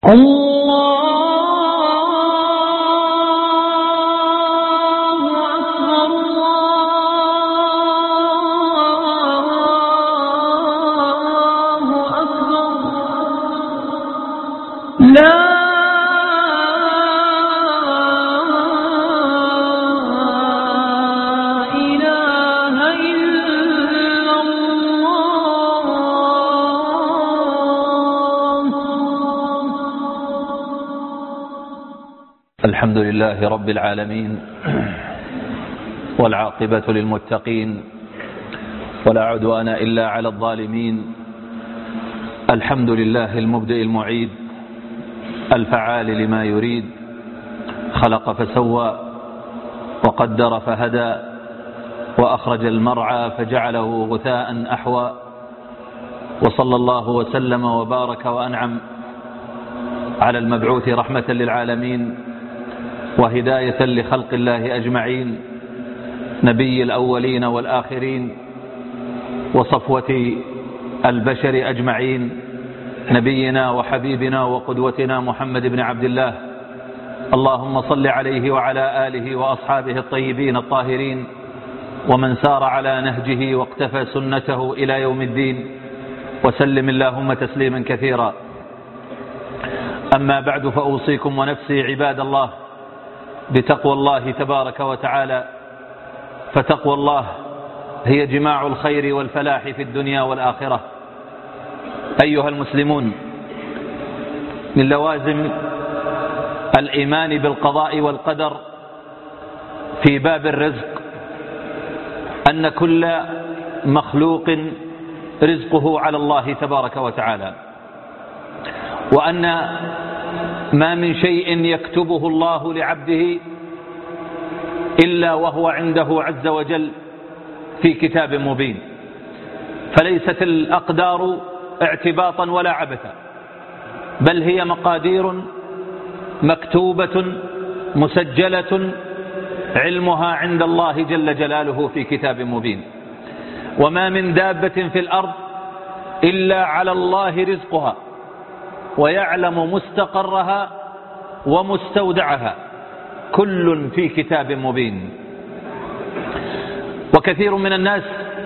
الله أكبر لا الحمد لله رب العالمين، والعاقبة للمتقين، ولا عدوان إلا على الظالمين. الحمد لله المبدئ المعيد الفعال لما يريد، خلق فسوى وقدر فهدى، وأخرج المرعى فجعله غثاء أحوى، وصلى الله وسلم وبارك وأنعم على المبعوث رحمة للعالمين وهداية لخلق الله أجمعين، نبي الأولين والآخرين وصفوة البشر أجمعين، نبينا وحبيبنا وقدوتنا محمد بن عبد الله. اللهم صل عليه وعلى آله وأصحابه الطيبين الطاهرين، ومن سار على نهجه واقتفى سنته إلى يوم الدين، وسلم اللهم تسليما كثيرا. أما بعد، فأوصيكم ونفسي عباد الله بتقوى الله تبارك وتعالى، فتقوى الله هي جماع الخير والفلاح في الدنيا والآخرة. أيها المسلمون، من لوازم الإيمان بالقضاء والقدر في باب الرزق أن كل مخلوق رزقه على الله تبارك وتعالى، وأن ما من شيء يكتبه الله لعبده إلا وهو عنده عز وجل في كتاب مبين. فليست الأقدار اعتباطا ولا عبثا، بل هي مقادير مكتوبة مسجلة، علمها عند الله جل جلاله في كتاب مبين. وما من دابة في الأرض إلا على الله رزقها، ويعلم مستقرها ومستودعها، كل في كتاب مبين. وكثير من الناس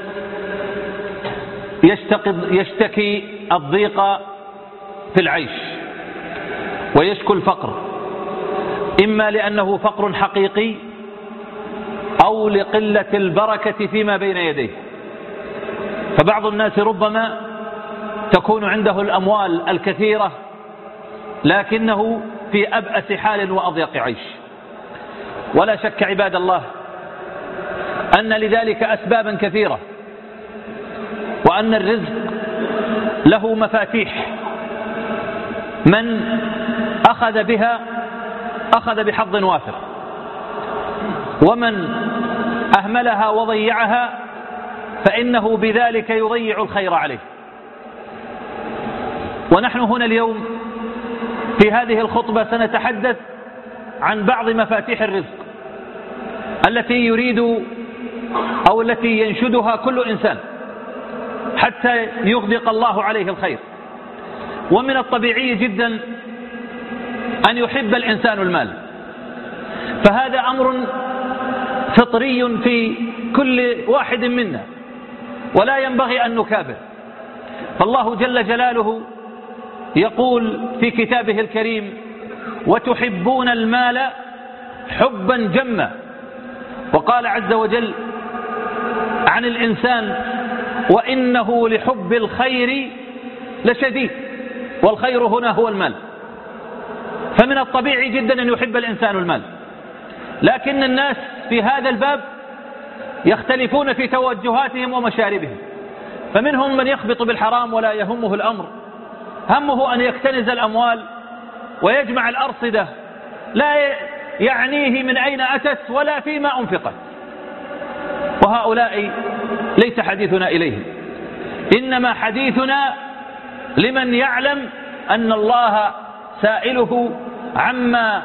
يشتكي الضيق في العيش ويشكو الفقر، إما لأنه فقر حقيقي أو لقلة البركة فيما بين يديه. فبعض الناس ربما تكون عنده الأموال الكثيرة لكنه في أبأس حال وأضيق عيش. ولا شك عباد الله أن لذلك أسبابا كثيرة، وأن الرزق له مفاتيح، من أخذ بها أخذ بحظ وافر، ومن أهملها وضيعها فإنه بذلك يضيع الخير عليه. ونحن هنا اليوم في هذه الخطبة سنتحدث عن بعض مفاتيح الرزق التي يريد أو التي ينشدها كل إنسان حتى يغدق الله عليه الخير. ومن الطبيعي جدا أن يحب الإنسان المال، فهذا أمر فطري في كل واحد منا، ولا ينبغي أن نكابر. فالله جل جلاله يقول في كتابه الكريم: وتحبون المال حبا جما. وقال عز وجل عن الإنسان: وإنه لحب الخير لشديد. والخير هنا هو المال. فمن الطبيعي جدا أن يحب الإنسان المال، لكن الناس في هذا الباب يختلفون في توجهاتهم ومشاربهم. فمنهم من يخبط بالحرام ولا يهمه الأمر، همه أن يكتنز الأموال ويجمع الأرصدة، لا يعنيه من أين أتت ولا فيما أنفقت. وهؤلاء ليس حديثنا إليهم، إنما حديثنا لمن يعلم أن الله سائله عما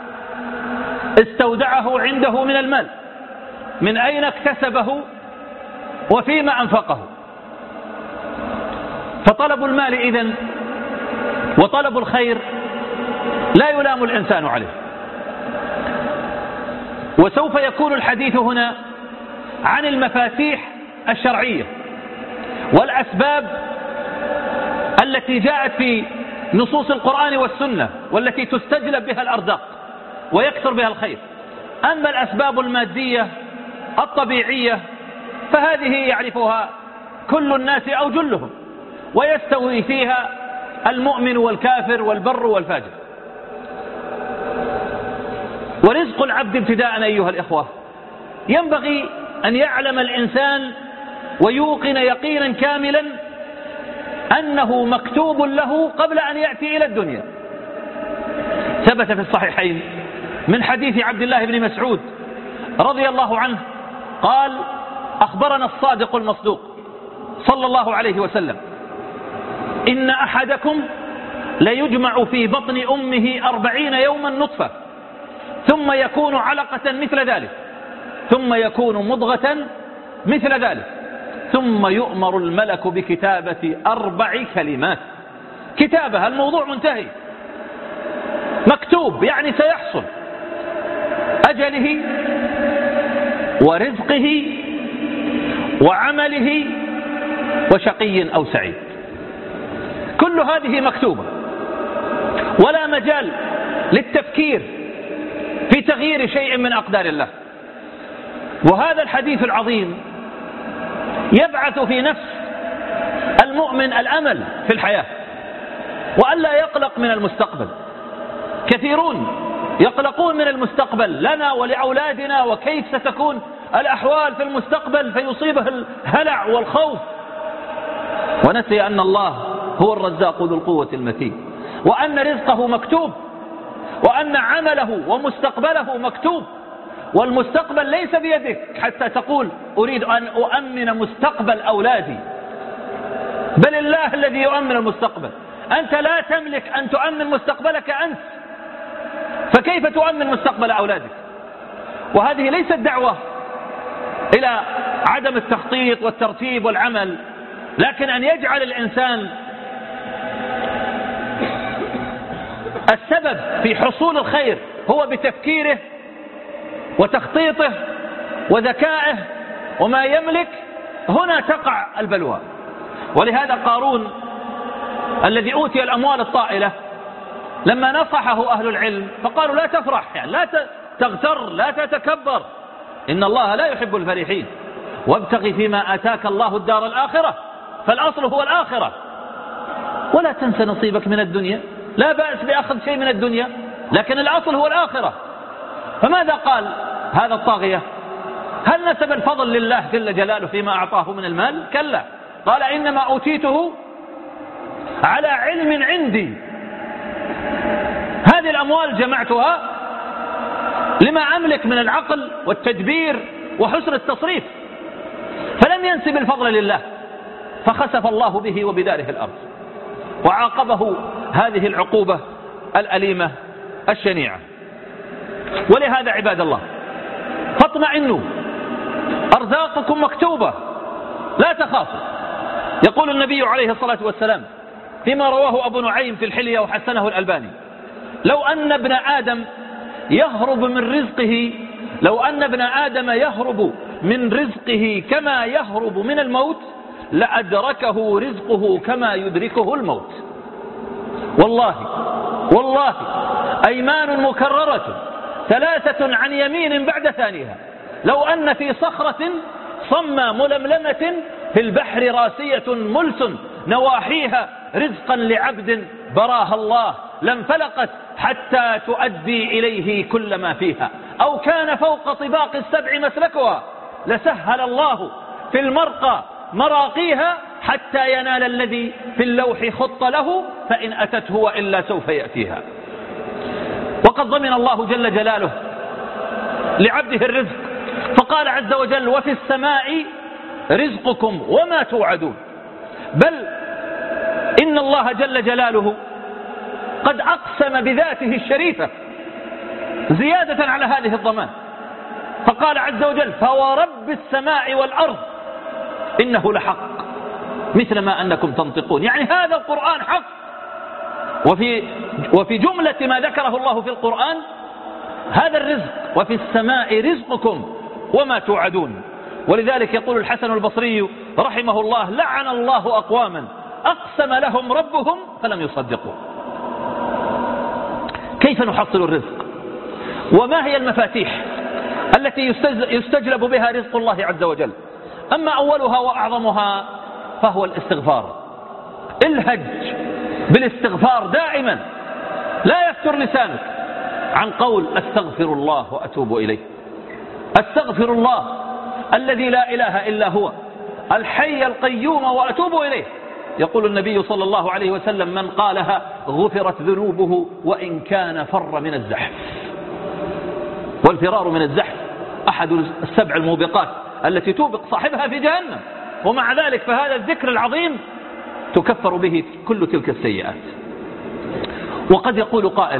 استودعه عنده من المال، من أين اكتسبه وفيما أنفقه. فطلب المال إذن وطلب الخير لا يلام الإنسان عليه. وسوف يكون الحديث هنا عن المفاتيح الشرعية والأسباب التي جاءت في نصوص القرآن والسنة والتي تستجلب بها الأرزاق ويكثر بها الخير. أما الأسباب المادية الطبيعية فهذه يعرفها كل الناس أو جلهم، ويستوي فيها المؤمن والكافر والبر والفاجر. ورزق العبد ابتداء أيها الإخوة ينبغي أن يعلم الإنسان ويوقن يقينا كاملا أنه مكتوب له قبل أن يأتي إلى الدنيا. ثبت في الصحيحين من حديث عبد الله بن مسعود رضي الله عنه قال: أخبرنا الصادق المصدوق صلى الله عليه وسلم: إن أحدكم ليجمع في بطن أمه 40 يوما نطفة، ثم يكون علقة مثل ذلك، ثم يكون مضغة مثل ذلك، ثم يؤمر الملك بكتابة 4 كلمات. كتابها الموضوع منتهي، مكتوب يعني سيحصل: أجله ورزقه وعمله وشقي أو سعيد. كل هذه مكتوبة، ولا مجال للتفكير في تغيير شيء من أقدار الله. وهذا الحديث العظيم يبعث في نفس المؤمن الأمل في الحياة، وألا يقلق من المستقبل. كثيرون يقلقون من المستقبل لنا ولأولادنا، وكيف ستكون الأحوال في المستقبل، فيصيبه الهلع والخوف، ونسي أن الله هو الرزاق ذو القوة المتين، وأن رزقه مكتوب، وأن عمله ومستقبله مكتوب. والمستقبل ليس بيدك حتى تقول أريد أن أؤمن مستقبل أولادي، بل الله الذي يؤمن المستقبل. أنت لا تملك أن تؤمن مستقبلك أنت، فكيف تؤمن مستقبل أولادك؟ وهذه ليست دعوة إلى عدم التخطيط والترتيب والعمل، لكن أن يجعل الإنسان السبب في حصول الخير هو بتفكيره وتخطيطه وذكائه وما يملك. هنا تقع البلوى. ولهذا قارون الذي أوتي الأموال الطائلة لما نصحه أهل العلم فقالوا: لا تفرح، يعني لا تغتر، لا تتكبر، إن الله لا يحب الفرحين، وابتغ فيما آتاك الله الدار الآخرة، فالأصل هو الآخرة، ولا تنس نصيبك من الدنيا. لا بأس بأخذ شيء من الدنيا، لكن الأصل هو الآخرة. فماذا قال هذا الطاغية؟ هل نسب الفضل لله جل جلاله فيما أعطاه من المال؟ كلا، قال: إنما أوتيته على علم عندي. هذه الأموال جمعتها لما أملك من العقل والتدبير وحسن التصريف. فلم ينسب الفضل لله، فخسف الله به وبداره الأرض، وعاقبه هذه العقوبة الأليمة الشنيعة. ولهذا عباد الله فاطمئنوا، أرزاقكم مكتوبة، لا تخافوا. يقول النبي عليه الصلاة والسلام فيما رواه أبو نعيم في الحلية وحسنه الألباني: لو أن ابن آدم يهرب من رزقه كما يهرب من الموت لأدركه رزقه كما يدركه الموت. والله أيمان مكررة 3 عن يمين بعد ثانيها، لو أن في صخرة صمى ململمة في البحر راسية ملس نواحيها رزقا لعبد براها الله لانفلقت حتى تؤدي إليه كل ما فيها، أو كان فوق طباق السبع مسلكها لسهل الله في المرقى مراقيها حتى ينال الذي في اللوح خط له، فإن أتته وإلا سوف يأتيها. وقد ضمن الله جل جلاله لعبده الرزق، فقال عز وجل: وفي السماء رزقكم وما توعدون. بل إن الله جل جلاله قد أقسم بذاته الشريفة زيادة على هذه الضمان، فقال عز وجل: فورب السماء والأرض إنه لحق مثل ما أنكم تنطقون. يعني هذا القرآن حق، وفي جملة ما ذكره الله في القرآن هذا الرزق: وفي السماء رزقكم وما توعدون. ولذلك يقول الحسن البصري رحمه الله: لعن الله أقواما أقسم لهم ربهم فلم يصدقوا. كيف نحصل الرزق؟ وما هي المفاتيح التي يستجلب بها رزق الله عز وجل؟ أما أولها وأعظمها فهو الاستغفار. الهج بالاستغفار دائما، لا يفتر لسانك عن قول أستغفر الله وأتوب إليه. أستغفر الله الذي لا إله إلا هو الحي القيوم وأتوب إليه. يقول النبي صلى الله عليه وسلم: من قالها غفرت ذنوبه وإن كان فر من الزحف. والفرار من الزحف أحد السبع الموبقات التي توبق صاحبها في جهنم، ومع ذلك فهذا الذكر العظيم تكفر به كل تلك السيئات. وقد يقول قائل: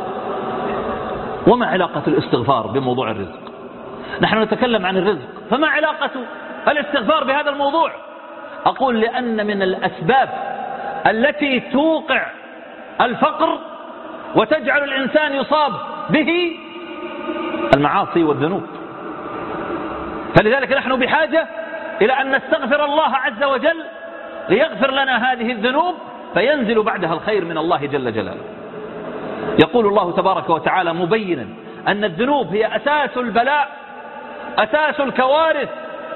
وما علاقة الاستغفار بموضوع الرزق؟ نحن نتكلم عن الرزق، فما علاقة الاستغفار بهذا الموضوع؟ أقول: لأن من الأسباب التي توقع الفقر وتجعل الإنسان يصاب به المعاصي والذنوب. فلذلك نحن بحاجة إلى أن نستغفر الله عز وجل ليغفر لنا هذه الذنوب، فينزل بعدها الخير من الله جل جلاله. يقول الله تبارك وتعالى مبينا أن الذنوب هي أساس البلاء، أساس الكوارث.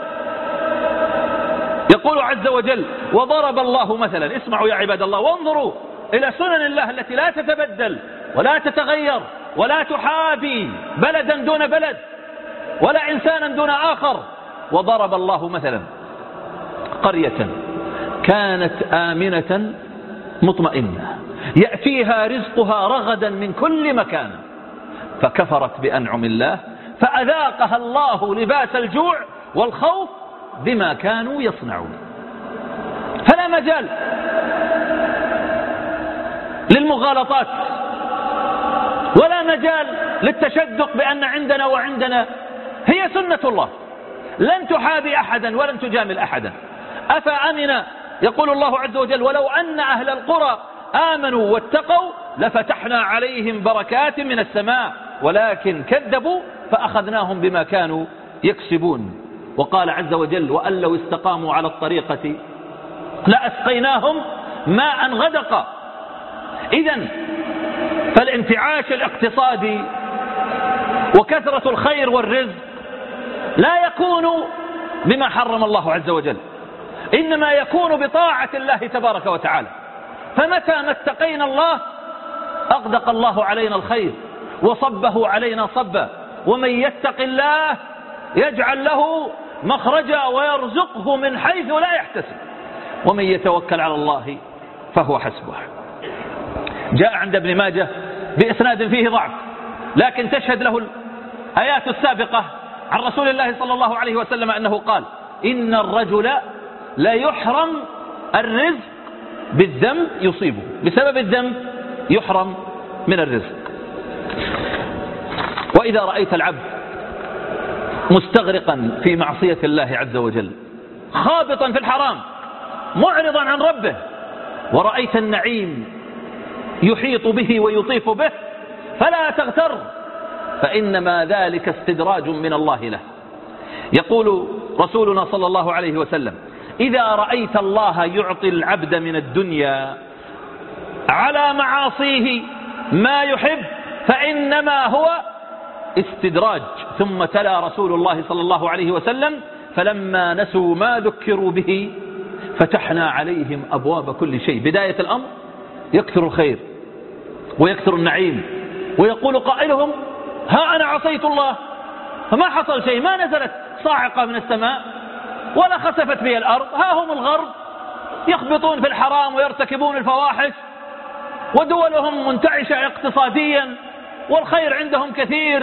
يقول عز وجل: وضرب الله مثلا، اسمعوا يا عباد الله وانظروا إلى سنن الله التي لا تتبدل ولا تتغير ولا تحابي بلدا دون بلد ولا إنسانا دون آخر. وضرب الله مثلا قرية كانت آمنة مطمئنة يأتيها رزقها رغدا من كل مكان فكفرت بأنعم الله فأذاقها الله لباس الجوع والخوف بما كانوا يصنعون. فلا مجال للمغالطات ولا مجال للتشدق بأن عندنا وعندنا. هي سنة الله، لن تحابي أحدا ولن تجامل أحدا. أفأمن، يقول الله عز وجل: ولو أن أهل القرى آمنوا واتقوا لفتحنا عليهم بركات من السماء ولكن كذبوا فأخذناهم بما كانوا يكسبون. وقال عز وجل: وأن لو استقاموا على الطريقة لأسقيناهم ماء غدقا. إذن فالانتعاش الاقتصادي وكثرة الخير والرزق لا يكون بما حرم الله عز وجل، إنما يكون بطاعة الله تبارك وتعالى. فمتى ما اتقينا الله أغدق الله علينا الخير وصبه علينا صبا. ومن يتق الله يجعل له مخرجا ويرزقه من حيث لا يحتسب ومن يتوكل على الله فهو حسبه. جاء عند ابن ماجه بإسناد فيه ضعف، لكن تشهد له الآيات السابقة عن رسول الله صلى الله عليه وسلم أنه قال: إن الرجل لا يحرم الرزق بالذنب يصيبه، بسبب الذنب يحرم من الرزق. وإذا رأيت العبد مستغرقا في معصية الله عز وجل خابطا في الحرام معرضا عن ربه، ورأيت النعيم يحيط به ويطيف به، فلا تغتر، فإنما ذلك استدراج من الله له. يقول رسولنا صلى الله عليه وسلم: إذا رأيت الله يعطي العبد من الدنيا على معاصيه ما يحب فإنما هو استدراج. ثم تلا رسول الله صلى الله عليه وسلم: فلما نسوا ما ذكروا به فتحنا عليهم أبواب كل شيء. بداية الأمر يكثر الخير ويكثر النعيم، ويقول قائلهم: ها أنا عصيت الله فما حصل شيء، ما نزلت صاعقة من السماء ولا خسفت بي الأرض، ها هم الغرب يخبطون في الحرام ويرتكبون الفواحش ودولهم منتعشة اقتصاديا والخير عندهم كثير.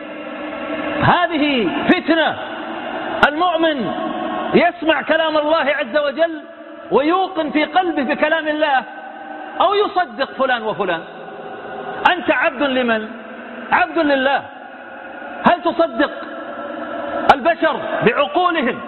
هذه فتنة. المؤمن يسمع كلام الله عز وجل ويوقن في قلبه بكلام الله، أو يصدق فلان وفلان. أنت عبد لمن؟ عبد لله. هل تصدق البشر بعقولهم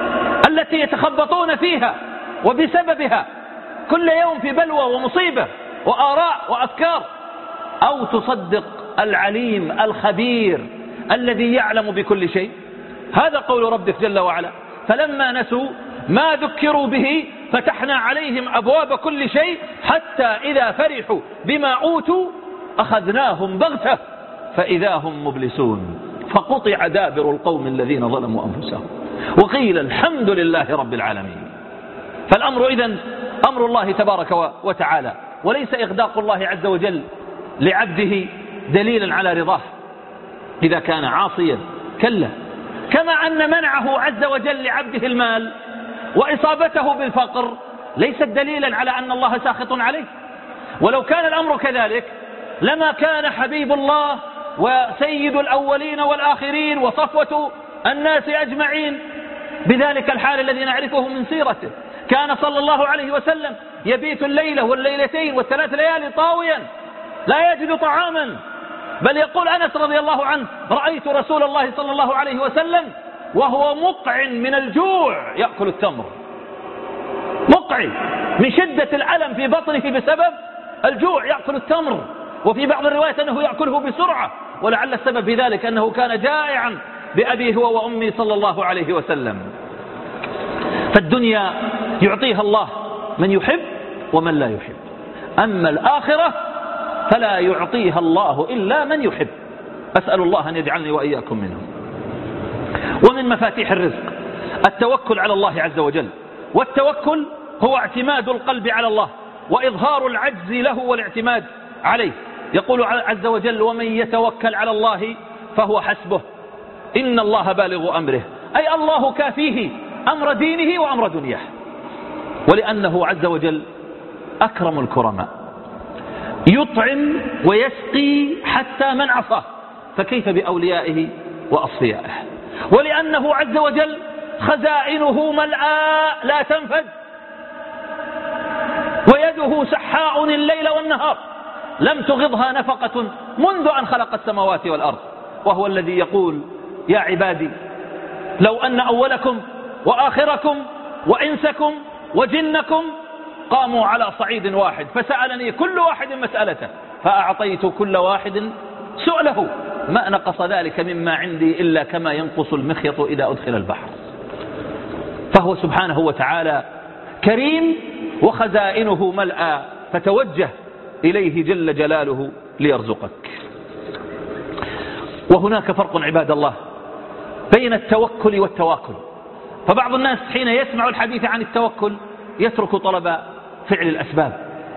التي يتخبطون فيها وبسببها كل يوم في بلوى ومصيبة وآراء وأفكار، أو تصدق العليم الخبير الذي يعلم بكل شيء. هذا قول ربك جل وعلا: فلما نسوا ما ذكروا به فتحنا عليهم أبواب كل شيء حتى إذا فرحوا بما أوتوا أخذناهم بغتة فإذا هم مبلسون فقطع دابر القوم الذين ظلموا أنفسهم وقيل الحمد لله رب العالمين. فالأمر إذن أمر الله تبارك وتعالى، وليس إغداق الله عز وجل لعبده دليلا على رضاه إذا كان عاصيا، كلا. كما أن منعه عز وجل لعبده المال وإصابته بالفقر ليس دليلا على أن الله ساخط عليه. ولو كان الأمر كذلك لما كان حبيب الله وسيد الأولين والآخرين وصفوة الناس أجمعين بذلك الحال الذي نعرفه من سيرته. كان صلى الله عليه وسلم يبيت الليلة والليلتين والثلاث ليالي طاويا لا يجد طعاما، بل يقول أنس رضي الله عنه: رأيت رسول الله صلى الله عليه وسلم وهو مقع من الجوع يأكل التمر، مقع من شدة الألم في بطنه بسبب الجوع يأكل التمر. وفي بعض الروايات أنه يأكله بسرعة، ولعل السبب في ذلك أنه كان جائعا بأبيه هو وأمي صلى الله عليه وسلم. فالدنيا يعطيها الله من يحب ومن لا يحب، أما الآخرة فلا يعطيها الله إلا من يحب. أسأل الله أن يجعلني وإياكم منهم. ومن مفاتيح الرزق التوكل على الله عز وجل، والتوكل هو اعتماد القلب على الله وإظهار العجز له والاعتماد عليه. يقول عز وجل: ومن يتوكل على الله فهو حسبه إن الله بالغ أمره، أي الله كافيه أمر دينه وأمر دنياه. ولأنه عز وجل أكرم الكرماء، يطعم ويسقي حتى من عصاه، فكيف بأوليائه وأصفيائه. ولأنه عز وجل خزائنه ملآ لا تنفد، ويده سحاء الليل والنهار لم تغضها نفقة منذ أن خلق السماوات والأرض. وهو الذي يقول: يا عبادي لو أن أولكم وآخركم وإنسكم وجنكم قاموا على صعيد واحد فسألني كل واحد مسألته فأعطيت كل واحد سؤله ما نقص ذلك مما عندي إلا كما ينقص المخيط إذا أدخل البحر. فهو سبحانه وتعالى كريم وخزائنه ملأى، فتوجه إليه جل جلاله ليرزقك. وهناك فرق عباد الله بين التوكل والتواكل. فبعض الناس حين يسمع الحديث عن التوكل يترك طلب فعل الأسباب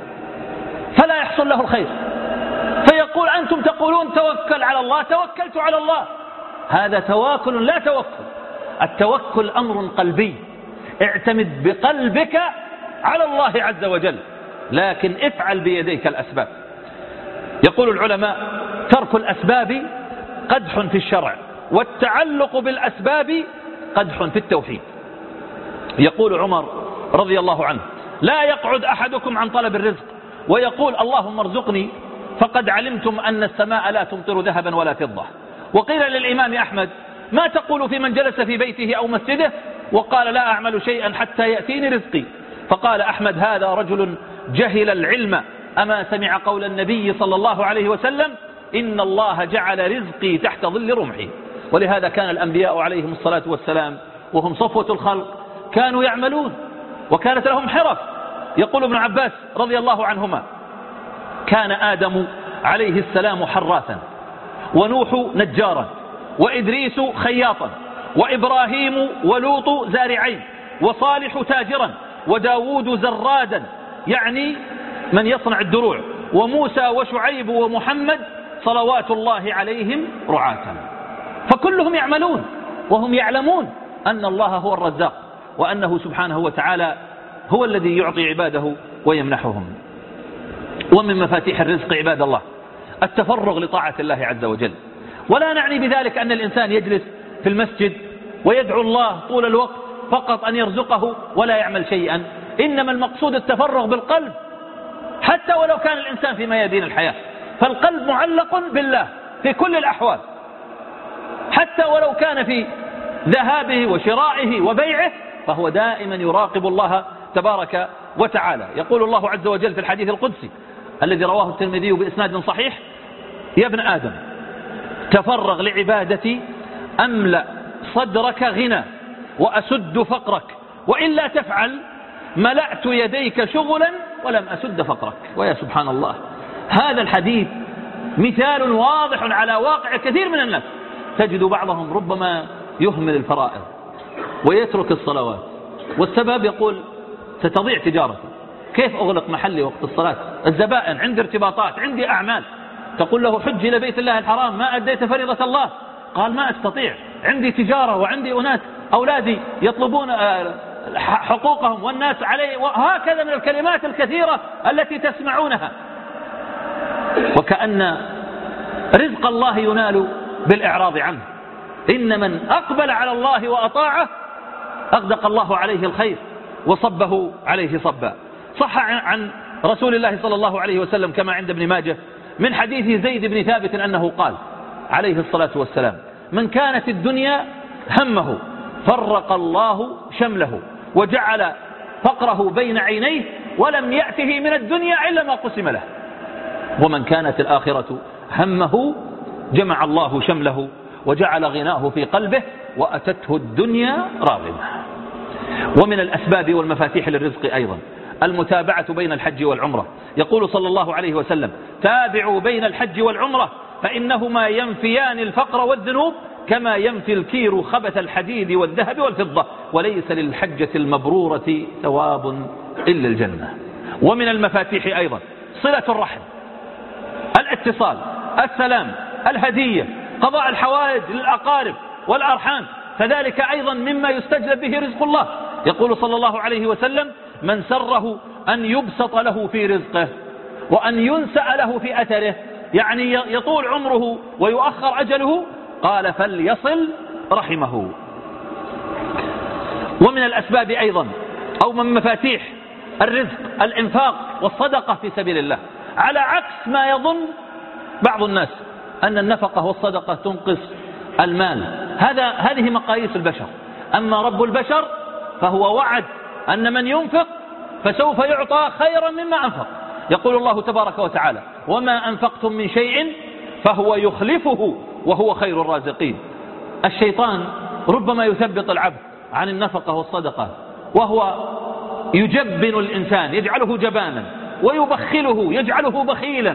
فلا يحصل له الخير، فيقول: أنتم تقولون توكل على الله، توكلت على الله. هذا تواكل لا توكل. التوكل أمر قلبي، اعتمد بقلبك على الله عز وجل، لكن افعل بيديك الأسباب. يقول العلماء: ترك الأسباب قدح في الشرع، والتعلق بالأسباب قدح في التوحيد. يقول عمر رضي الله عنه: لا يقعد أحدكم عن طلب الرزق ويقول: اللهم ارزقني فقد علمتم أن السماء لا تمطر ذهبا ولا فضة. وقيل للإمام أحمد: ما تقول في من جلس في بيته أو مسجده وقال: لا أعمل شيئا حتى يأتيني رزقي؟ فقال أحمد: هذا رجل جهل العلم، أما سمع قول النبي صلى الله عليه وسلم: إن الله جعل رزقي تحت ظل رمحي. ولهذا كان الأنبياء عليهم الصلاة والسلام وهم صفوة الخلق كانوا يعملون وكانت لهم حرف. يقول ابن عباس رضي الله عنهما: كان آدم عليه السلام حراثا، ونوح نجارا، وإدريس خياطا، وإبراهيم ولوط زارعين، وصالح تاجرا، وداود زرادا يعني من يصنع الدروع، وموسى وشعيب ومحمد صلوات الله عليهم رعاة. فكلهم يعملون وهم يعلمون أن الله هو الرزاق، وأنه سبحانه وتعالى هو الذي يعطي عباده ويمنحهم. ومن مفاتيح الرزق عباد الله التفرغ لطاعة الله عز وجل. ولا نعني بذلك أن الإنسان يجلس في المسجد ويدعو الله طول الوقت فقط أن يرزقه ولا يعمل شيئا، إنما المقصود التفرغ بالقلب، حتى ولو كان الإنسان في ميادين الحياة، فالقلب معلق بالله في كل الأحوال، حتى ولو كان في ذهابه وشرائه وبيعه فهو دائما يراقب الله تبارك وتعالى. يقول الله عز وجل في الحديث القدسي: الذي رواه الترمذي بإسناد صحيح: يا ابن آدم تفرغ لعبادتي أملأ صدرك غنى وأسد فقرك، وإلا تفعل ملأت يديك شغلا ولم أسد فقرك. ويا سبحان الله، هذا الحديث مثال واضح على واقع كثير من الناس. تجد بعضهم ربما يهمل الفرائض ويترك الصلوات، والسبب يقول ستضيع تجارتي، كيف أغلق محلي وقت الصلاة؟ الزبائن، عندي ارتباطات، عندي أعمال. تقول له حج إلى بيت الله الحرام، ما أديت فريضة الله. قال ما أستطيع، عندي تجارة وعندي أناس أولادي يطلبون حقوقهم والناس علي، وهكذا من الكلمات الكثيرة التي تسمعونها. وكأن رزق الله ينال بالإعراض عنه. إن من أقبل على الله وأطاعه أغدق الله عليه الخير وصبه عليه صبا. صح عن رسول الله صلى الله عليه وسلم كما عند ابن ماجه من حديث زيد بن ثابت أنه قال عليه الصلاة والسلام: من كانت الدنيا همه فرق الله شمله وجعل فقره بين عينيه ولم يأته من الدنيا إلا ما قسم له. ومن كانت الآخرة همه جمع الله شمله وجعل غناه في قلبه وأتته الدنيا راغمة. ومن الأسباب والمفاتيح للرزق أيضا المتابعة بين الحج والعمرة. يقول صلى الله عليه وسلم: تابعوا بين الحج والعمرة فإنهما ينفيان الفقر والذنوب كما ينفي الكير خبث الحديد والذهب والفضة، وليس للحجة المبرورة ثواب إلا الجنة. ومن المفاتيح أيضا صلة الرحم، الاتصال، السلام، الهدية، قضاء الحوائج للأقارب والأرحام، فذلك أيضا مما يستجلب به رزق الله. يقول صلى الله عليه وسلم: من سره أن يبسط له في رزقه وأن ينسأ له في أثره، يعني يطول عمره ويؤخر أجله، قال فليصل رحمه. ومن الأسباب أيضا أو من مفاتيح الرزق الإنفاق والصدقة في سبيل الله، على عكس ما يظن بعض الناس أن النفقة والصدقة تنقص المال. هذه مقاييس البشر. أما رب البشر فهو وعد أن من ينفق فسوف يعطى خيرا مما أنفق. يقول الله تبارك وتعالى: وما أنفقتم من شيء فهو يخلفه وهو خير الرازقين. الشيطان ربما يثبط العبد عن النفقة والصدقة، وهو يجبن الإنسان يجعله جبانا، ويبخله يجعله بخيلا.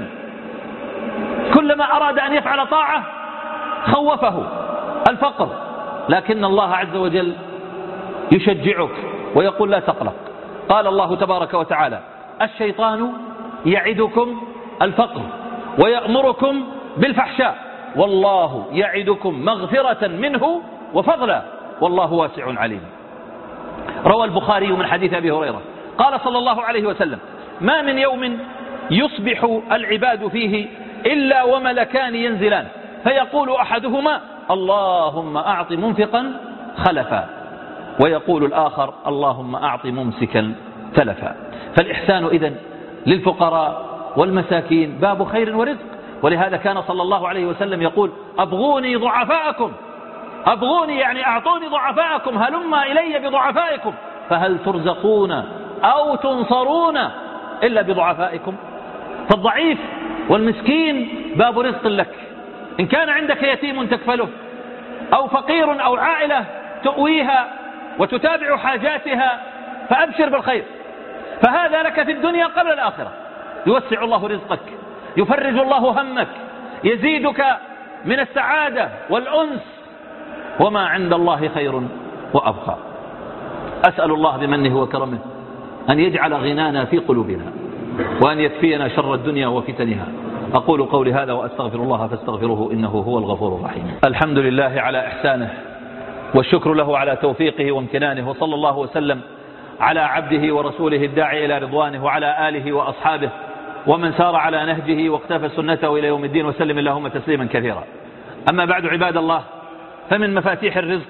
كلما أراد أن يفعل طاعة خوفه الفقر، لكن الله عز وجل يشجعك ويقول: لا تقلق. قال الله تبارك وتعالى: الشيطان يعدكم الفقر ويأمركم بالفحشاء والله يعدكم مغفرة منه وفضلا والله واسع عليم. روى البخاري من حديث أبي هريرة قال صلى الله عليه وسلم: ما من يوم يصبح العباد فيه إلا وملكان ينزلان فيقول أحدهما: اللهم أعط منفقا خلفا، ويقول الآخر: اللهم أعط ممسكا تلفا. فالإحسان إذن للفقراء والمساكين باب خير ورزق. ولهذا كان صلى الله عليه وسلم يقول: أبغوني ضعفاءكم، أبغوني يعني أعطوني ضعفاءكم، هلما إلي بضعفائكم، فهل ترزقون أو تنصرون إلا بضعفائكم. فالضعيف والمسكين باب رزق لك. إن كان عندك يتيم تكفله، أو فقير أو عائلة تؤويها وتتابع حاجاتها، فأبشر بالخير، فهذا لك في الدنيا قبل الآخرة. يوسع الله رزقك، يفرج الله همك، يزيدك من السعادة والأنس، وما عند الله خير وأبقى. أسأل الله بمنه وكرمه أن يجعل غنانا في قلوبنا، وأن يكفينا شر الدنيا وفتنها. أقول قولي هذا وأستغفر الله فاستغفروه إنه هو الغفور الرحيم. الحمد لله على إحسانه، والشكر له على توفيقه وامتنانه، وصلى الله وسلم على عبده ورسوله الداعي إلى رضوانه وعلى آله وأصحابه ومن سار على نهجه واقتفى سنته إلى يوم الدين، وسلم اللهم تسليما كثيرا. أما بعد عباد الله، فمن مفاتيح الرزق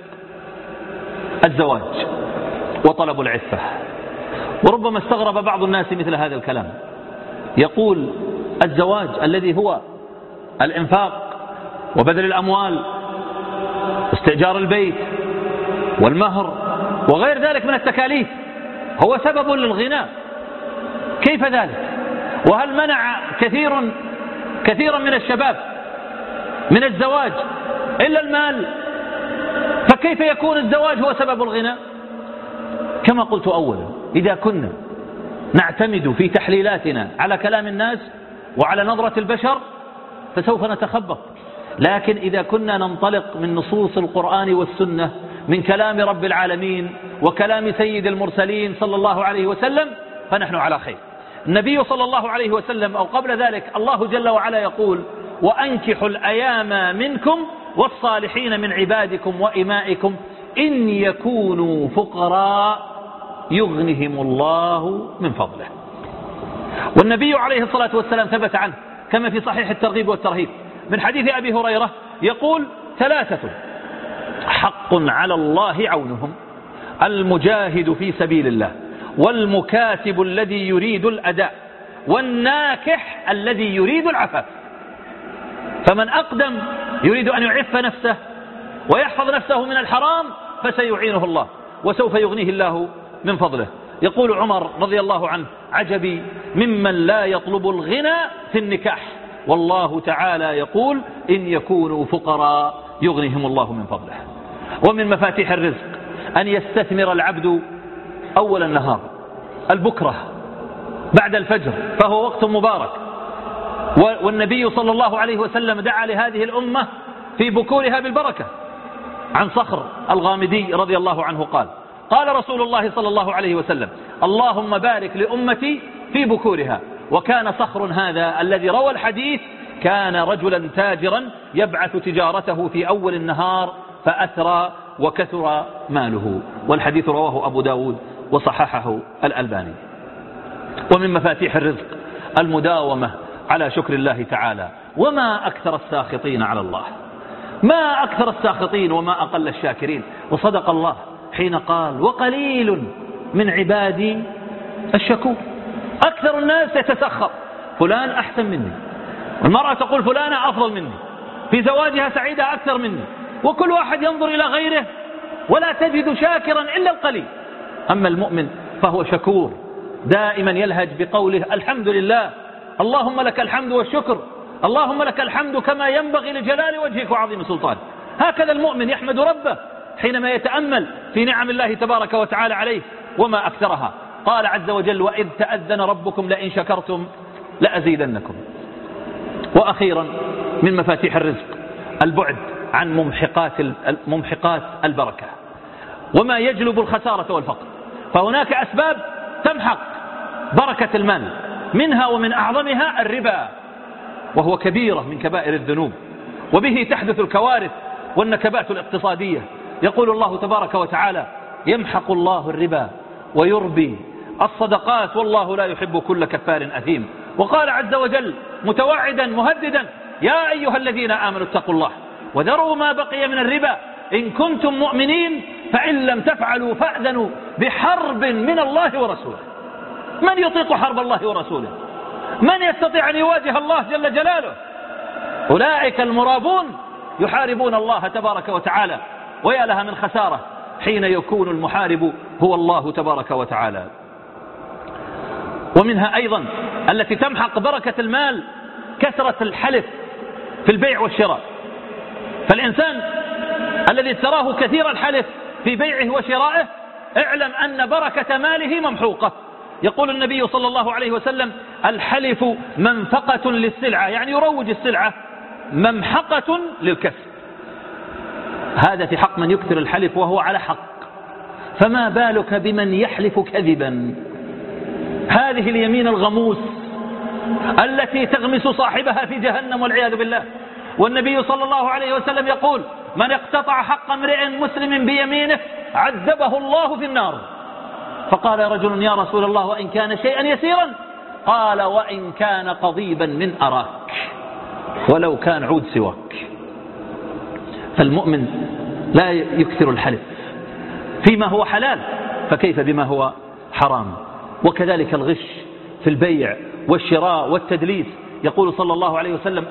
الزواج وطلب العفة. وربما استغرب بعض الناس مثل هذا الكلام، يقول: الزواج الذي هو الإنفاق وبذل الأموال، استئجار البيت والمهر وغير ذلك من التكاليف، هو سبب للغنى. كيف ذلك؟ وهل منع كثيرا من الشباب من الزواج إلا المال؟ فكيف يكون الزواج هو سبب الغنى؟ كما قلت أولا، إذا كنا نعتمد في تحليلاتنا على كلام الناس وعلى نظرة البشر فسوف نتخبط، لكن إذا كنا ننطلق من نصوص القرآن والسنة، من كلام رب العالمين وكلام سيد المرسلين صلى الله عليه وسلم، فنحن على خير. النبي صلى الله عليه وسلم أو قبل ذلك الله جل وعلا يقول: وأنكحوا الأيام منكم والصالحين من عبادكم وإمائكم إن يكونوا فقراء يغنهم الله من فضله. والنبي عليه الصلاة والسلام ثبت عنه كما في صحيح الترغيب والترهيب من حديث أبي هريرة يقول: 3 حق على الله عونهم: المجاهد في سبيل الله، والمكاتب الذي يريد الأداء، والناكح الذي يريد العفاف. فمن أقدم يريد أن يعف نفسه ويحفظ نفسه من الحرام فسيعينه الله وسوف يغنيه الله من فضله. يقول عمر رضي الله عنه: عجبي ممن لا يطلب الغنى في النكاح، والله تعالى يقول: إن يكونوا فقراء يغنيهم الله من فضله. ومن مفاتيح الرزق أن يستثمر العبد أول النهار، البكرة بعد الفجر، فهو وقت مبارك. والنبي صلى الله عليه وسلم دعا لهذه الأمة في بكورها بالبركة. عن صخر الغامدي رضي الله عنه قال: قال رسول الله صلى الله عليه وسلم: اللهم بارك لأمتي في بكورها. وكان صخر هذا الذي روى الحديث كان رجلا تاجرا يبعث تجارته في أول النهار فأثرى وكثر ماله. والحديث رواه أبو داود وصححه الألباني. ومن مفاتيح الرزق المداومة على شكر الله تعالى. وما أكثر الساخطين على الله، ما أكثر الساخطين وما أقل الشاكرين. وصدق الله حين قال: وقليل من عبادي الشكور. أكثر الناس يتسخط: فلان أحسن مني، والمرأة تقول فلانة أفضل مني، في زواجها سعيدة أكثر مني، وكل واحد ينظر إلى غيره ولا تجد شاكرا إلا القليل. أما المؤمن فهو شكور، دائما يلهج بقوله: الحمد لله، اللهم لك الحمد والشكر، اللهم لك الحمد كما ينبغي لجلال وجهك وعظيم سلطانك. هكذا المؤمن يحمد ربه حينما يتأمل في نعم الله تبارك وتعالى عليه وما أكثرها. قال عز وجل: وإذ تأذن ربكم لئن شكرتم لأزيدنكم. وأخيرا من مفاتيح الرزق البعد عن ممحقات البركة وما يجلب الخسارة والفقر. فهناك أسباب تمحق بركة المال، منها ومن أعظمها الربا، وهو كبيرة من كبائر الذنوب، وبه تحدث الكوارث والنكبات الاقتصادية. يقول الله تبارك وتعالى: يمحق الله الربا ويربي الصدقات والله لا يحب كل كفار أثيم. وقال عز وجل متوعدا مهددا: يا أيها الذين آمنوا اتقوا الله وذروا ما بقي من الربا إن كنتم مؤمنين فإن لم تفعلوا فأذنوا بحرب من الله ورسوله. من يطيق حرب الله ورسوله؟ من يستطيع أن يواجه الله جل جلاله؟ أولئك المرابون يحاربون الله تبارك وتعالى، ويا لها من خسارة حين يكون المحارب هو الله تبارك وتعالى. ومنها أيضا التي تمحق بركة المال كثرة الحلف في البيع والشراء. فالإنسان الذي تراه كثير الحلف في بيعه وشرائه اعلم أن بركة ماله ممحوقة. يقول النبي صلى الله عليه وسلم: الحلف منفقة للسلعة، يعني يروج السلعة، ممحقة للكسب. هذا في حق من يكثر الحلف وهو على حق، فما بالك بمن يحلف كذبا؟ هذه اليمين الغموس التي تغمس صاحبها في جهنم والعياذ بالله. والنبي صلى الله عليه وسلم يقول: من اقتطع حق امرئ مسلم بيمينه عذبه الله في النار. فقال رجل: يا رسول الله وإن كان شيئا يسيرا؟ قال: وإن كان قضيبا من أراك، ولو كان عود سواك. فالمؤمن لا يكثر الحلف فيما هو حلال، فكيف بما هو حرام؟ وكذلك الغش في البيع والشراء والتدليس. يقول صلى الله عليه وسلم: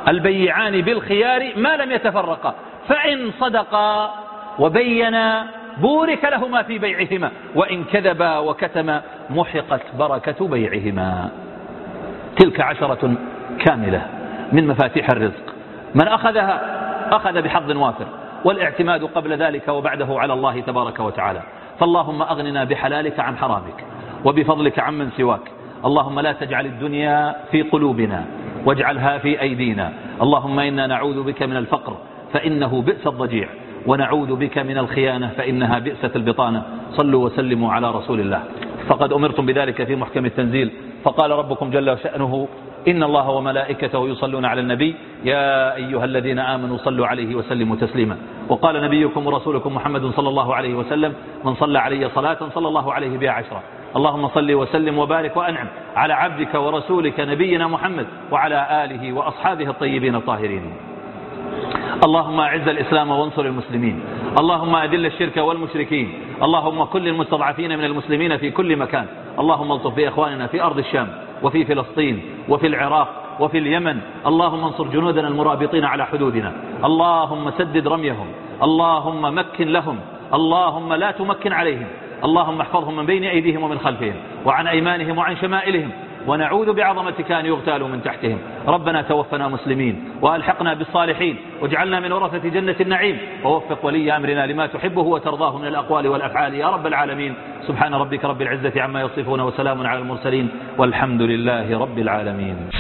البيعان بالخيار ما لم يتفرقا، فإن صدقا وبينا بورك لهما في بيعهما وإن كذبا وكتما محقت بركة بيعهما. تلك 10 كاملة من مفاتيح الرزق، من أخذها أخذ بحظ وافر، والاعتماد قبل ذلك وبعده على الله تبارك وتعالى. فاللهم أغننا بحلالك عن حرامك وبفضلك عمن سواك. اللهم لا تجعل الدنيا في قلوبنا واجعلها في أيدينا. اللهم إنا نعوذ بك من الفقر فإنه بئس الضجيع، ونعوذ بك من الخيانة فإنها بئست البطانة. صلوا وسلموا على رسول الله. فقد أمرتم بذلك في محكم التنزيل، فقال ربكم جل شأنه: إن الله وملائكته يصلون على النبي يا أيها الذين آمنوا صلوا عليه وسلموا تسليما. وقال نبيكم ورسولكم محمد صلى الله عليه وسلم: من صلى علي صلاة صلى الله عليه بها 10. اللهم صل وسلم وبارك وأنعم على عبدك ورسولك نبينا محمد وعلى آله وأصحابه الطيبين الطاهرين. اللهم أعز الإسلام وانصر المسلمين. اللهم أذل الشرك والمشركين. اللهم كل المستضعفين من المسلمين في كل مكان. اللهم الطف بإخواننا في أرض الشام وفي فلسطين وفي العراق وفي اليمن. اللهم انصر جنودنا المرابطين على حدودنا. اللهم سدد رميهم. اللهم مكن لهم. اللهم لا تمكن عليهم. اللهم احفظهم من بين أيديهم ومن خلفهم وعن أيمانهم وعن شمائلهم، ونعوذ بعظمتك أن يغتالوا من تحتهم. ربنا توفنا مسلمين وألحقنا بالصالحين واجعلنا من ورثة جنة النعيم، ووفق ولي أمرنا لما تحبه وترضاه من الأقوال والأفعال يا رب العالمين. سبحان ربك رب العزة عما يصفون وسلام على المرسلين والحمد لله رب العالمين.